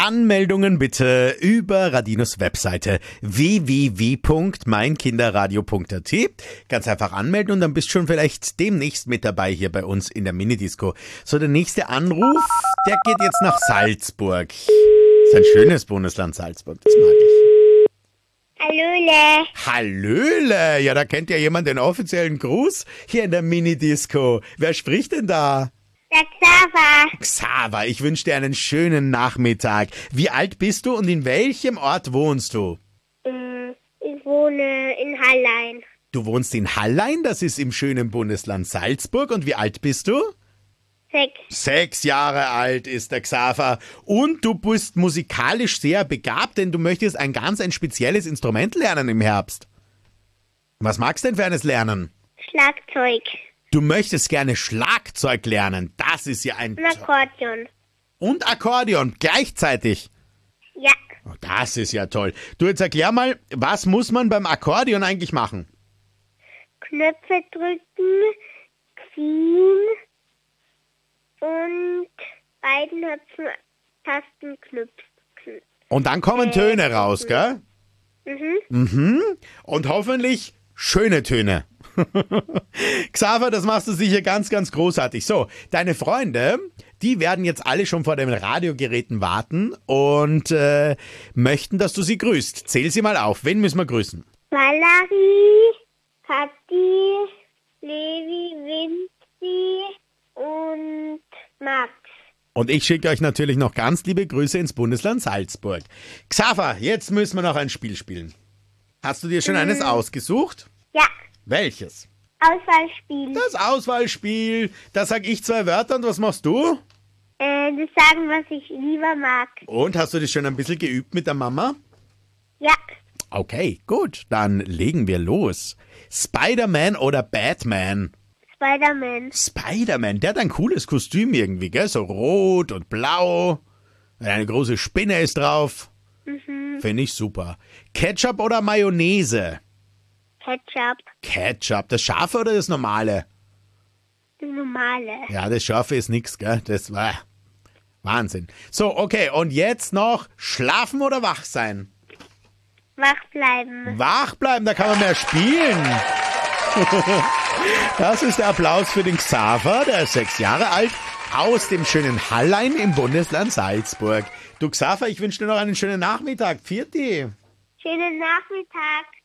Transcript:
Anmeldungen bitte über Radinos Webseite www.meinkinderradio.at. Ganz einfach anmelden und dann bist du schon vielleicht demnächst mit dabei hier bei uns in der Minidisco. So, der nächste Anruf, der geht jetzt nach Salzburg. Das ist ein schönes Bundesland Salzburg, das mag ich. Hallöle. Hallöle, ja, da kennt ja jemand den offiziellen Gruß hier in der Minidisco. Wer spricht denn da? Der Xaver. Xaver, ich wünsche dir einen schönen Nachmittag. Wie alt bist du und in welchem Ort wohnst du? Ich wohne in Hallein. Du wohnst in Hallein, das ist im schönen Bundesland Salzburg. Und wie alt bist du? 6. 6 Jahre alt ist der Xaver. Und du bist musikalisch sehr begabt, denn du möchtest ein spezielles Instrument lernen im Herbst. Was magst du denn für eines lernen? Schlagzeug. Du möchtest gerne Schlagzeug lernen. Das ist ja ein... Und Akkordeon. Und Akkordeon gleichzeitig. Ja. Oh, das ist ja toll. Du, jetzt erklär mal, was muss man beim Akkordeon eigentlich machen? Knöpfe drücken, ziehen und beiden Tasten knüpfen. Und dann kommen Töne raus, gell? Und hoffentlich schöne Töne. Xaver, das machst du sicher ganz, ganz großartig. So, deine Freunde, die werden jetzt alle schon vor den Radiogeräten warten und möchten, dass du sie grüßt. Zähl sie mal auf. Wen müssen wir grüßen? Valerie, Kathi, Levi, Vinci und Max. Und ich schicke euch natürlich noch ganz liebe Grüße ins Bundesland Salzburg. Xaver, jetzt müssen wir noch ein Spiel spielen. Hast du dir schon eines ausgesucht? Ja. Welches? Auswahlspiel. Das Auswahlspiel. Da sag ich 2 Wörter und was machst du? Das sagen, was ich lieber mag. Und hast du das schon ein bisschen geübt mit der Mama? Ja. Okay, gut. Dann legen wir los. Spider-Man oder Batman? Spider-Man. Spider-Man, der hat ein cooles Kostüm irgendwie, gell? So rot und blau. Eine große Spinne ist drauf. Finde ich super. Ketchup oder Mayonnaise? Ketchup. Ketchup. Das Scharfe oder das Normale? Das normale. Ja, das Scharfe ist nix, gell? Das war Wahnsinn. So, okay, und jetzt noch schlafen oder wach sein? Wach bleiben. Wach bleiben, da kann man mehr spielen. Das ist der Applaus für den Xaver, der ist 6 Jahre alt, aus dem schönen Hallein im Bundesland Salzburg. Du Xaver, ich wünsche dir noch einen schönen Nachmittag. Pfiat. Schönen Nachmittag.